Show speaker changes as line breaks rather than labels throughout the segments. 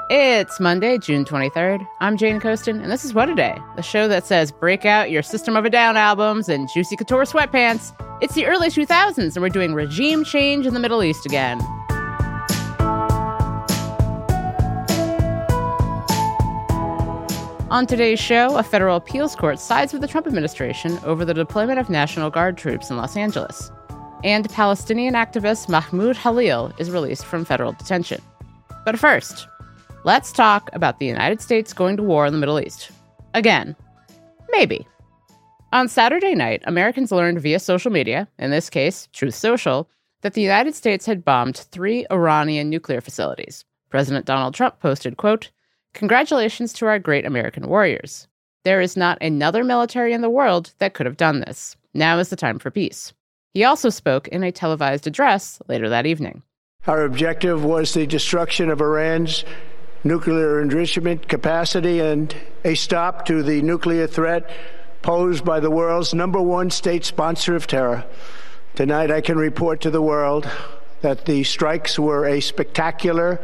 It's Monday, June 23rd. I'm Jane Coaston, and this is What a Day, the show that says break out your System of a Down albums and Juicy Couture sweatpants. It's the early 2000s, and we're doing regime change in the Middle East again. On today's show, a federal appeals court sides with the Trump administration over the deployment of National Guard troops in Los Angeles. And Palestinian activist Mahmoud Khalil is released from federal detention. But first, let's talk about the United States going to war in the Middle East. Again. Maybe. On Saturday night, Americans learned via social media, in this case, Truth Social, that the United States had bombed 3 Iranian nuclear facilities. President Donald Trump posted, quote, "Congratulations to our great American warriors. There is not another military in the world that could have done this. Now is the time for peace." He also spoke in a televised address later that evening.
Our objective was the destruction of Iran's nuclear enrichment capacity and a stop to the nuclear threat posed by the world's #1 state sponsor of terror. Tonight, I can report to the world that the strikes were a spectacular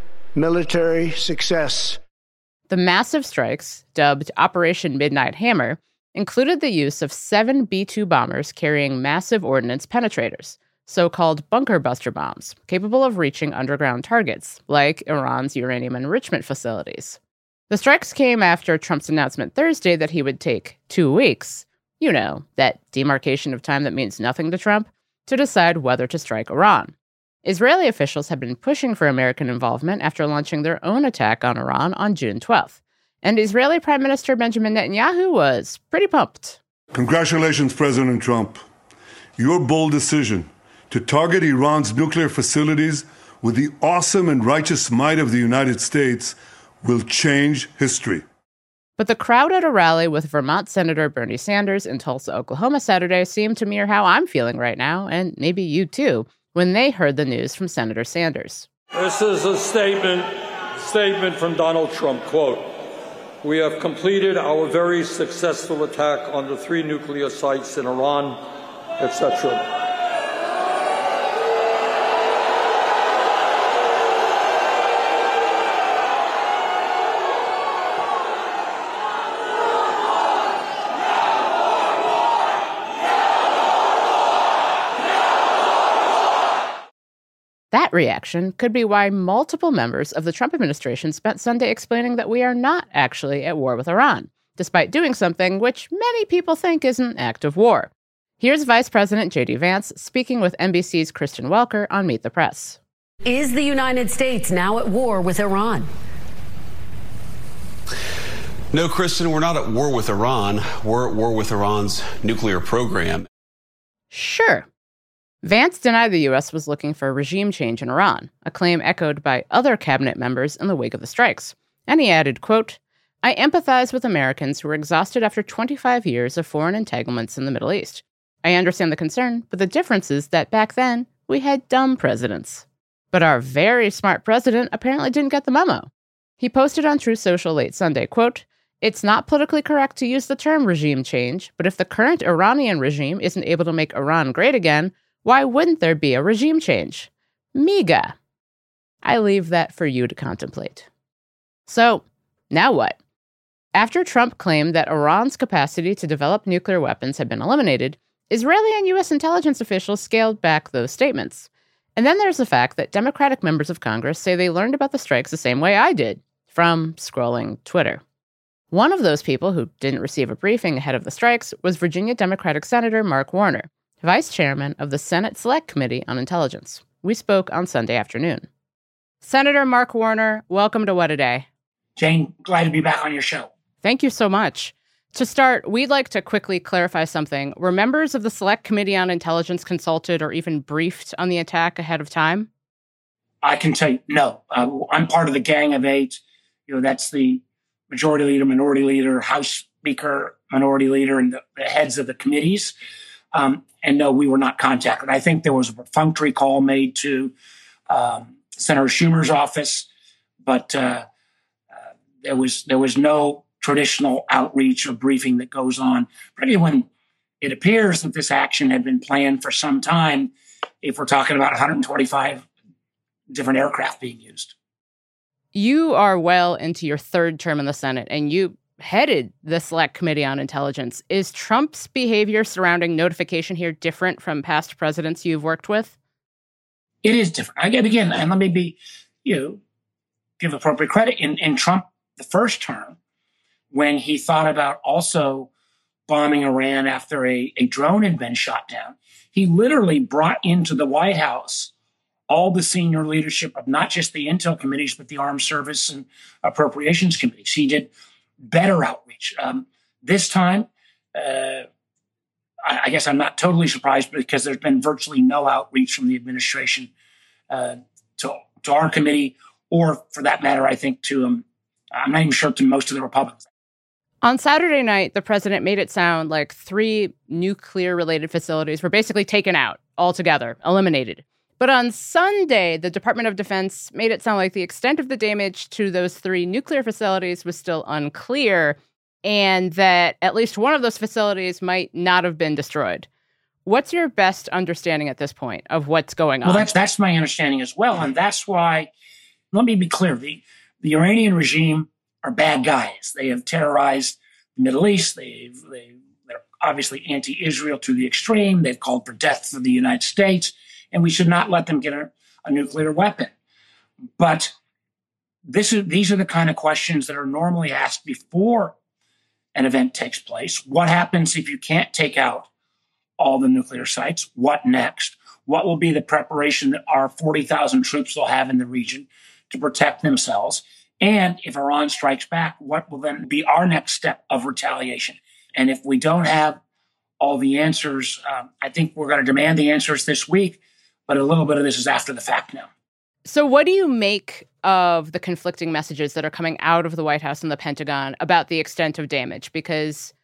military success.
The massive strikes, dubbed Operation Midnight Hammer, included the use of 7 B-2 bombers carrying massive ordnance penetrators, so-called bunker buster bombs, capable of reaching underground targets, like Iran's uranium enrichment facilities. The strikes came after Trump's announcement Thursday that he would take 2 weeks, you know, that demarcation of time that means nothing to Trump, to decide whether to strike Iran. Israeli officials had been pushing for American involvement after launching their own attack on Iran on June 12th. And Israeli Prime Minister Benjamin Netanyahu was pretty pumped.
Congratulations, President Trump. Your bold decision to target Iran's nuclear facilities with the awesome and righteous might of the United States will change history.
But the crowd at a rally with Vermont Senator Bernie Sanders in Tulsa, Oklahoma Saturday seemed to mirror how I'm feeling right now, and maybe you too, when they heard the news from Senator Sanders.
This is a statement from Donald Trump, quote, "We have completed our very successful attack on the 3 nuclear sites in Iran," etc.
That reaction could be why multiple members of the Trump administration spent Sunday explaining that we are not actually at war with Iran, despite doing something which many people think is an act of war. Here's Vice President J.D. Vance speaking with NBC's Kristen Welker on Meet the Press.
Is the United States now at war with Iran?
No, Kristen, we're not at war with Iran. We're at war with Iran's nuclear program.
Sure. Vance denied the U.S. was looking for a regime change in Iran, a claim echoed by other cabinet members in the wake of the strikes. And he added, quote, "I empathize with Americans who are exhausted after 25 years of foreign entanglements in the Middle East. I understand the concern, but the difference is that back then, we had dumb presidents. But our very smart president apparently didn't get the memo." He posted on Truth Social late Sunday, quote, "It's not politically correct to use the term regime change, but if the current Iranian regime isn't able to make Iran great again, why wouldn't there be a regime change? MEGA." I leave that for you to contemplate. So, now what? After Trump claimed that Iran's capacity to develop nuclear weapons had been eliminated, Israeli and U.S. intelligence officials scaled back those statements. And then there's the fact that Democratic members of Congress say they learned about the strikes the same way I did, from scrolling Twitter. One of those people who didn't receive a briefing ahead of the strikes was Virginia Democratic Senator Mark Warner, Vice Chairman of the Senate Select Committee on Intelligence. We spoke on Sunday afternoon. Senator Mark Warner, welcome to What a Day.
Jane, glad to be back on your show.
Thank you so much. To start, we'd like to quickly clarify something. Were members of the Select Committee on Intelligence consulted or even briefed on the attack ahead of time?
I can tell you, no. I'm part of the Gang of Eight. That's the Majority Leader, Minority Leader, House Speaker, Minority Leader, and the heads of the committees. And no, we were not contacted. I think there was a perfunctory call made to Senator Schumer's office, but there was no traditional outreach or briefing that goes on, particularly when it appears that this action had been planned for some time, if we're talking about 125 different aircraft being used.
You are well into your third term in the Senate, and you headed the Select Committee on Intelligence. Is Trump's behavior surrounding notification here different from past presidents you've worked with?
It is different. Again, and let me be, give appropriate credit. In Trump, the first term, when he thought about also bombing Iran after a drone had been shot down, he literally brought into the White House all the senior leadership of not just the intel committees, but the armed service and appropriations committees. He did better outreach. This time, I guess I'm not totally surprised because there's been virtually no outreach from the administration to our committee, or for that matter, I think to, I'm not even sure, to most of the Republicans.
On Saturday night, the president made it sound like 3 nuclear-related facilities were basically taken out altogether, eliminated. But on Sunday, the Department of Defense made it sound like the extent of the damage to those 3 nuclear facilities was still unclear, and that at least one of those facilities might not have been destroyed. What's your best understanding at this point of what's going on?
Well, that's my understanding as well, and that's why, let me be clear, the Iranian regime are bad guys. They have terrorized the Middle East. They're obviously anti-Israel to the extreme. They've called for death for the United States. And we should not let them get a nuclear weapon. But these are the kind of questions that are normally asked before an event takes place. What happens if you can't take out all the nuclear sites? What next? What will be the preparation that our 40,000 troops will have in the region to protect themselves? And if Iran strikes back, what will then be our next step of retaliation? And if we don't have all the answers, I think we're going to demand the answers this week. But a little bit of this is after the fact now.
So what do you make of the conflicting messages that are coming out of the White House and the Pentagon about the extent of damage? Because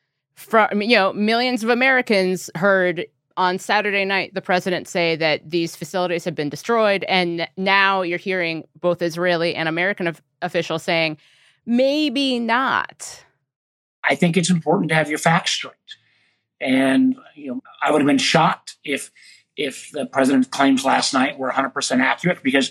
millions of Americans heard on Saturday night the president say that these facilities have been destroyed. And now you're hearing both Israeli and American officials saying, maybe not.
I think it's important to have your facts straight. And I would have been shocked if the president's claims last night were 100% accurate, because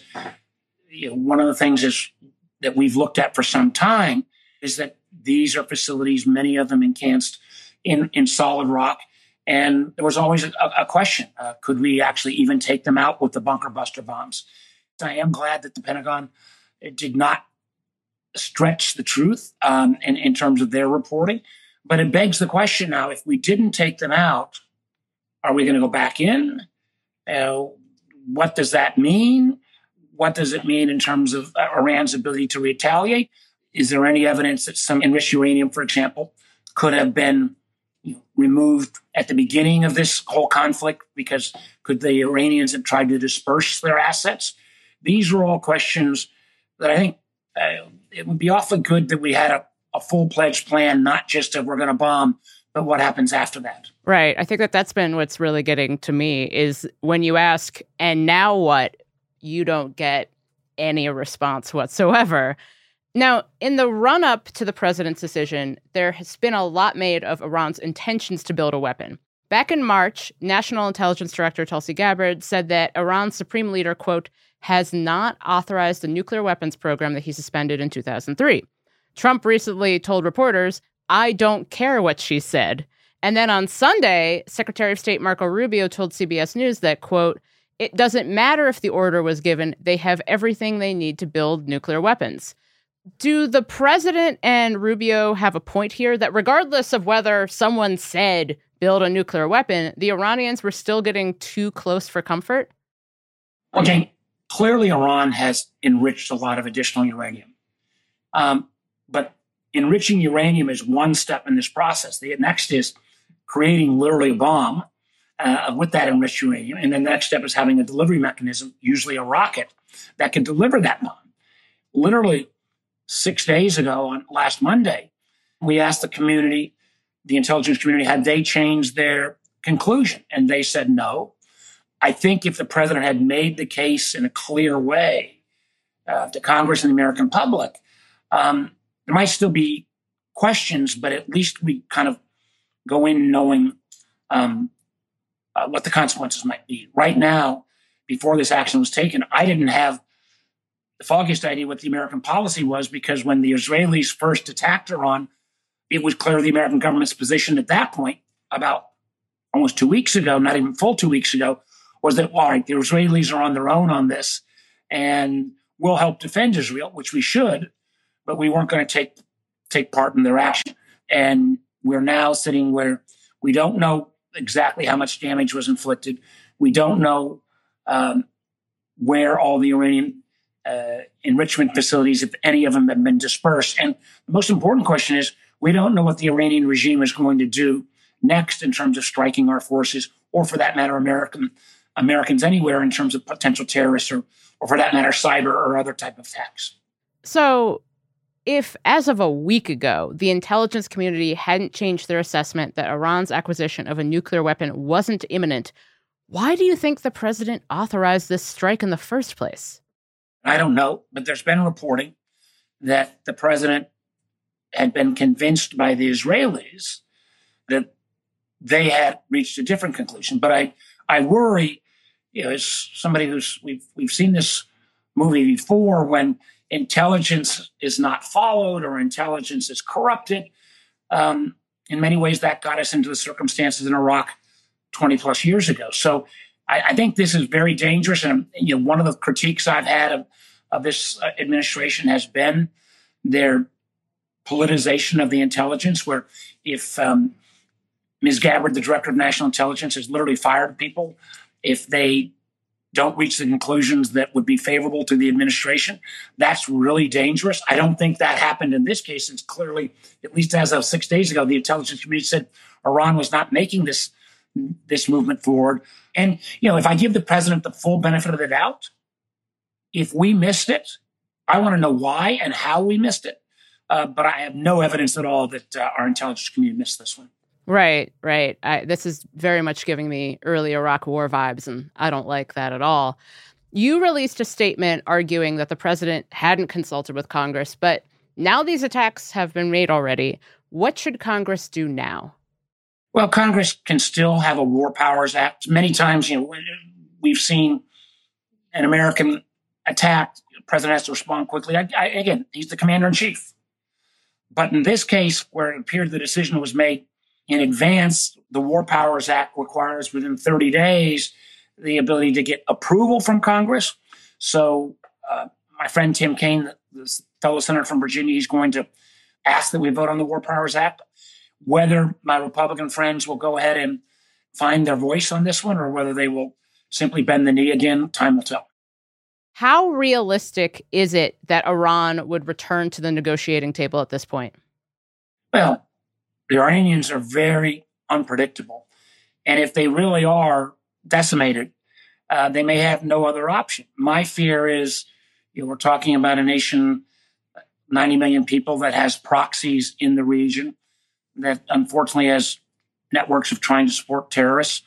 one of the things is that we've looked at for some time is that these are facilities, many of them encamped in solid rock. And there was always a question, could we actually even take them out with the bunker buster bombs? I am glad that the Pentagon did not stretch the truth in terms of their reporting. But it begs the question now, if we didn't take them out, are we going to go back in? What does that mean? What does it mean in terms of Iran's ability to retaliate? Is there any evidence that some enriched uranium, for example, could have been removed at the beginning of this whole conflict? Because could the Iranians have tried to disperse their assets? These are all questions that I think it would be awfully good that we had a full-fledged plan, not just that we're going to bomb, but what happens after that.
Right. I think that's been what's really getting to me is when you ask, and now what, you don't get any response whatsoever. Now, in the run-up to the president's decision, there has been a lot made of Iran's intentions to build a weapon. Back in March, National Intelligence Director Tulsi Gabbard said that Iran's supreme leader, quote, has not authorized the nuclear weapons program that he suspended in 2003. Trump recently told reporters, I don't care what she said. And then on Sunday, Secretary of State Marco Rubio told CBS News that, quote, it doesn't matter if the order was given, they have everything they need to build nuclear weapons. Do the president and Rubio have a point here that regardless of whether someone said build a nuclear weapon, the Iranians were still getting too close for comfort?
Okay, clearly Iran has enriched a lot of additional uranium. But enriching uranium is one step in this process. The next is creating literally a bomb with that enriched uranium. And then the next step is having a delivery mechanism, usually a rocket, that can deliver that bomb. Literally 6 days ago, on last Monday, we asked the community, the intelligence community, had they changed their conclusion? And they said no. I think if the president had made the case in a clear way to Congress and the American public, there might still be questions, but at least we kind of go in knowing what the consequences might be. Right now, before this action was taken, I didn't have the foggiest idea what the American policy was, because when the Israelis first attacked Iran, it was clear the American government's position at that point, about almost 2 weeks ago, not even full 2 weeks ago, was that, all right, the Israelis are on their own on this, and we'll help defend Israel, which we should, but we weren't going to take part in their action. And we're now sitting where we don't know exactly how much damage was inflicted. We don't know where all the Iranian enrichment facilities, if any of them have been dispersed. And the most important question is, we don't know what the Iranian regime is going to do next in terms of striking our forces, or for that matter, Americans anywhere in terms of potential terrorists, or for that matter, cyber or other type of attacks.
So if, as of a week ago, the intelligence community hadn't changed their assessment that Iran's acquisition of a nuclear weapon wasn't imminent, why do you think the president authorized this strike in the first place?
I don't know, but there's been reporting that the president had been convinced by the Israelis that they had reached a different conclusion. But I worry, as somebody we've seen this movie before, when intelligence is not followed or intelligence is corrupted. In many ways, that got us into the circumstances in Iraq 20 plus years ago. So I think this is very dangerous. And one of the critiques I've had of this administration has been their politicization of the intelligence, where if Ms. Gabbard, the director of national intelligence, has literally fired people if they don't reach the conclusions that would be favorable to the administration, that's really dangerous. I don't think that happened in this case. It's clearly, at least as of 6 days ago, the intelligence community said Iran was not making this movement forward. And, if I give the president the full benefit of the doubt, if we missed it, I want to know why and how we missed it. But I have no evidence at all that our intelligence community missed this one.
Right. This is very much giving me early Iraq war vibes, and I don't like that at all. You released a statement arguing that the president hadn't consulted with Congress, but now these attacks have been made already. What should Congress do now?
Well, Congress can still have a War Powers Act. Many times, we've seen an American attack. The president has to respond quickly. Again, he's the commander in chief. But in this case, where it appeared the decision was made in advance, the War Powers Act requires within 30 days the ability to get approval from Congress. So my friend Tim Kaine, the fellow senator from Virginia, he's going to ask that we vote on the War Powers Act. Whether my Republican friends will go ahead and find their voice on this one, or whether they will simply bend the knee again, time will tell.
How realistic is it that Iran would return to the negotiating table at this point?
Well, the Iranians are very unpredictable. And if they really are decimated, they may have no other option. My fear is, we're talking about a nation, 90 million people, that has proxies in the region, that unfortunately has networks of trying to support terrorists.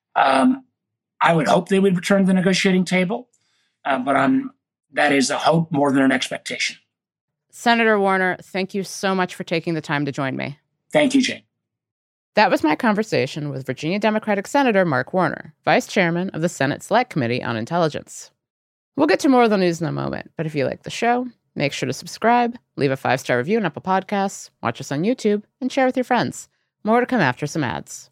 I would hope they would return to the negotiating table, but that is a hope more than an expectation.
Senator Warner, thank you so much for taking the time to join me.
Thank you, Jane.
That was my conversation with Virginia Democratic Senator Mark Warner, Vice Chairman of the Senate Select Committee on Intelligence. We'll get to more of the news in a moment, but if you like the show, make sure to subscribe, leave a 5-star review on Apple Podcasts, watch us on YouTube, and share with your friends. More to come after some ads.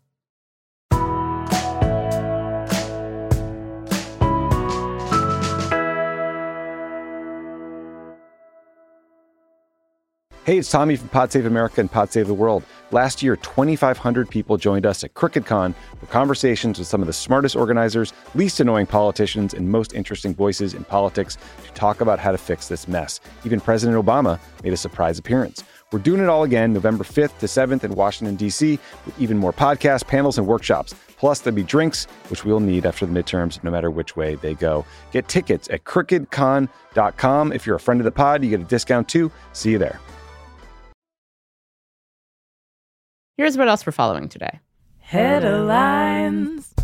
Hey, it's Tommy from Pod Save America and Pod Save the World. Last year, 2,500 people joined us at CrookedCon for conversations with some of the smartest organizers, least annoying politicians, and most interesting voices in politics to talk about how to fix this mess. Even President Obama made a surprise appearance. We're doing it all again November 5th to 7th in Washington, D.C., with even more podcasts, panels, and workshops. Plus, there'll be drinks, which we'll need after the midterms, no matter which way they go. Get tickets at crookedcon.com. If you're a friend of the pod, you get a discount too. See you there.
Here's what else we're following today.
Headlines.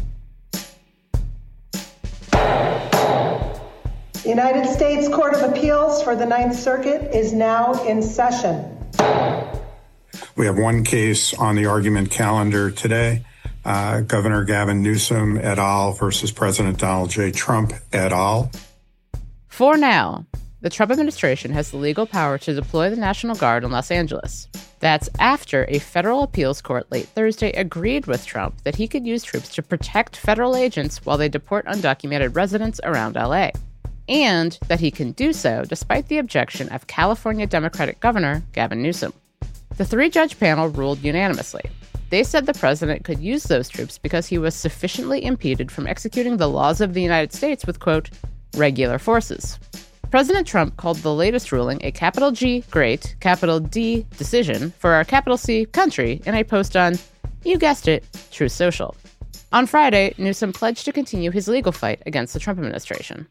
The United States Court of Appeals for the Ninth Circuit is now in session.
We have one case on the argument calendar today, Governor Gavin Newsom et al. Versus President Donald J. Trump et al.
For now, the Trump administration has the legal power to deploy the National Guard in Los Angeles. That's after a federal appeals court late Thursday agreed with Trump that he could use troops to protect federal agents while they deport undocumented residents around LA, and that he can do so despite the objection of California Democratic Governor Gavin Newsom. The three-judge panel ruled unanimously. They said the president could use those troops because he was sufficiently impeded from executing the laws of the United States with, quote, regular forces. President Trump called the latest ruling a capital G great, capital D decision for our capital C country in a post on, you guessed it, Truth Social. On Friday, Newsom pledged to continue his legal fight against the Trump administration.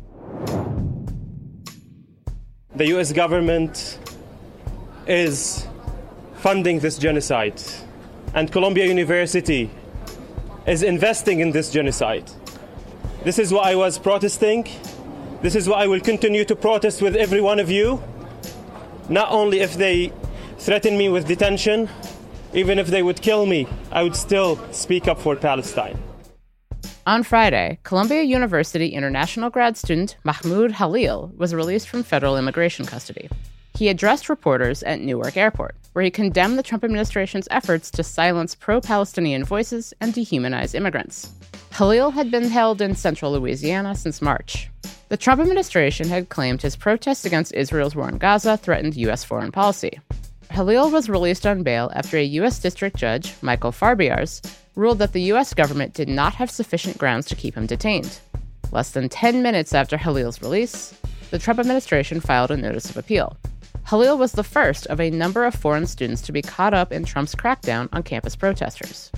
The U.S. government is funding this genocide, and Columbia University is investing in this genocide. This is why I was protesting. This is why I will continue to protest with every one of you, not only if they threaten me with detention, even if they would kill me, I would still speak up for Palestine.
On Friday, Columbia University international grad student Mahmoud Khalil was released from federal immigration custody. He addressed reporters at Newark Airport, where he condemned the Trump administration's efforts to silence pro-Palestinian voices and dehumanize immigrants. Khalil had been held in central Louisiana since March. The Trump administration had claimed his protests against Israel's war in Gaza threatened U.S. foreign policy. Khalil was released on bail after a U.S. District Judge, Michael Farbiarz, ruled that the U.S. government did not have sufficient grounds to keep him detained. Less than 10 minutes after Khalil's release, the Trump administration filed a notice of appeal. Khalil was the first of a number of foreign students to be caught up in Trump's crackdown on campus protesters.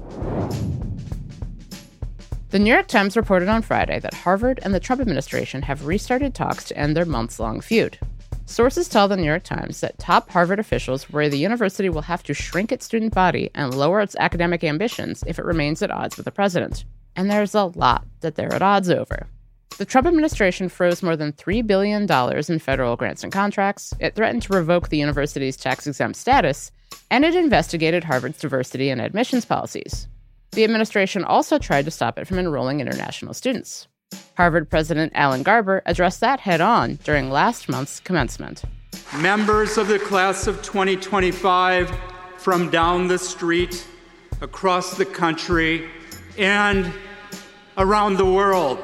The New York Times reported on Friday that Harvard and the Trump administration have restarted talks to end their months-long feud. Sources tell the New York Times that top Harvard officials worry the university will have to shrink its student body and lower its academic ambitions if it remains at odds with the president. And there's a lot that they're at odds over. The Trump administration froze more than $3 billion in federal grants and contracts, it threatened to revoke the university's tax-exempt status, and it investigated Harvard's diversity and admissions policies. The administration also tried to stop it from enrolling international students. Harvard President Alan Garber addressed that head-on during last month's commencement.
Members of the class of 2025 from down the street, across the country, and around the world.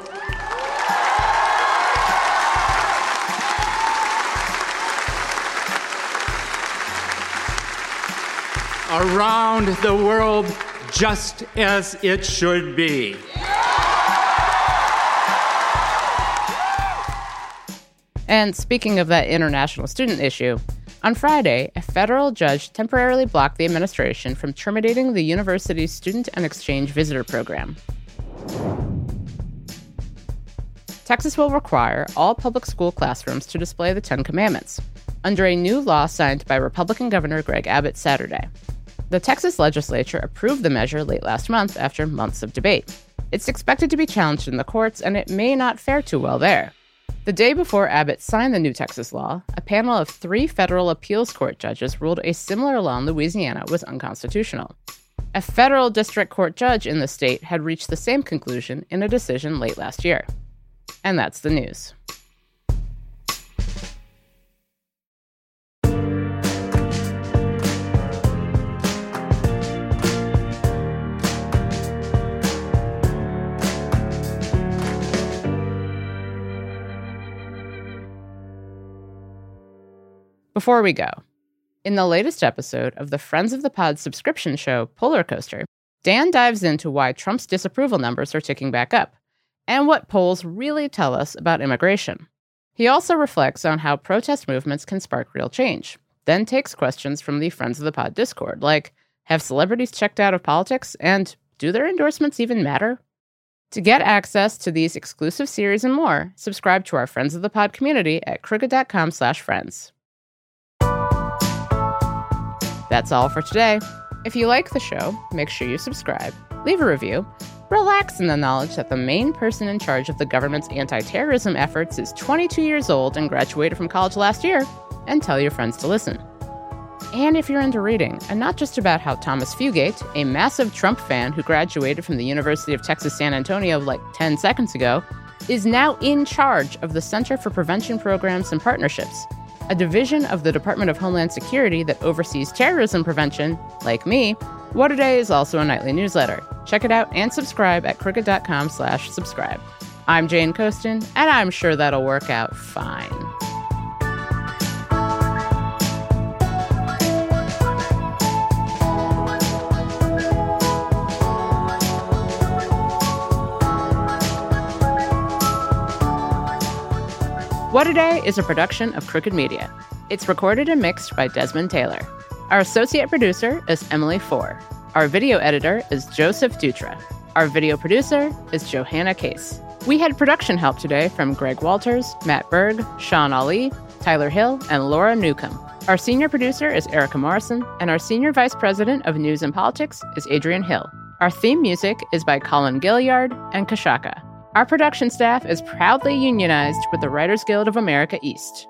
Around the world, just as it should be.
And speaking of that international student issue, on Friday, a federal judge temporarily blocked the administration from terminating the university's student and exchange visitor program. Texas will require all public school classrooms to display the Ten Commandments, under a new law signed by Republican Governor Greg Abbott Saturday. The Texas legislature approved the measure late last month after months of debate. It's expected to be challenged in the courts, and it may not fare too well there. The day before Abbott signed the new Texas law, a panel of 3 federal appeals court judges ruled a similar law in Louisiana was unconstitutional. A federal district court judge in the state had reached the same conclusion in a decision late last year. And that's the news. Before we go, in the latest episode of the Friends of the Pod subscription show, Polar Coaster, Dan dives into why Trump's disapproval numbers are ticking back up, and what polls really tell us about immigration. He also reflects on how protest movements can spark real change, then takes questions from the Friends of the Pod Discord, like, have celebrities checked out of politics, and do their endorsements even matter? To get access to these exclusive series and more, subscribe to our Friends of the Pod community at crooked.com/friends. That's all for today. If you like the show, make sure you subscribe, leave a review, relax in the knowledge that the main person in charge of the government's anti-terrorism efforts is 22 years old and graduated from college last year, and tell your friends to listen. And if you're into reading, and not just about how Thomas Fugate, a massive Trump fan who graduated from the University of Texas San Antonio like 10 seconds ago, is now in charge of the Center for Prevention Programs and Partnerships, a division of the Department of Homeland Security that oversees terrorism prevention. Like me, What A Day is also a nightly newsletter. Check it out and subscribe at Crooked.com/subscribe. I'm Jane Coaston, and I'm sure that'll work out fine. What A Day is a production of Crooked Media. It's recorded and mixed by Desmond Taylor. Our associate producer is Emily Four. Our video editor is Joseph Dutra. Our video producer is Johanna Case. We had production help today from Greg Walters, Matt Berg, Sean Ali, Tyler Hill, and Laura Newcomb. Our senior producer is Erica Morrison, and our senior vice president of news and politics is Adrian Hill. Our theme music is by Colin Gilliard and Kashaka. Our production staff is proudly unionized with the Writers Guild of America East.